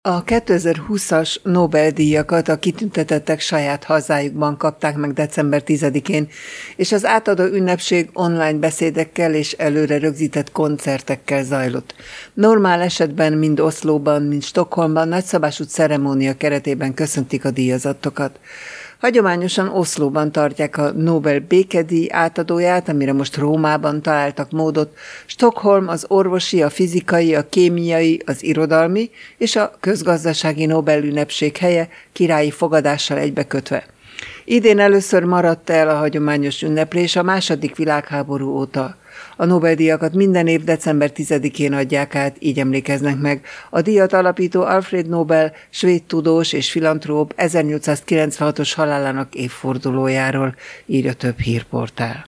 A 2020-as Nobel-díjakat a kitüntetettek saját hazájukban kapták meg december 10-én, és az átadó ünnepség online beszédekkel és előre rögzített koncertekkel zajlott. Normál esetben mind Oszlóban, mind Stockholmban nagyszabású ceremónia keretében köszöntik a díjazottokat. Hagyományosan Oszlóban tartják a Nobel békedíj átadóját, amire most Rómában találtak módot, Stockholm az orvosi, a fizikai, a kémiai, az irodalmi és a közgazdasági Nobel-ünnepség helye királyi fogadással egybekötve. Idén először maradt el a hagyományos ünneplés a II. Világháború óta. A Nobel-díjakat minden év december 10-én adják át, így emlékeznek meg. A díjat alapító Alfred Nobel, svéd tudós és filantróp 1896-os halálának évfordulójáról, írja több hírportál.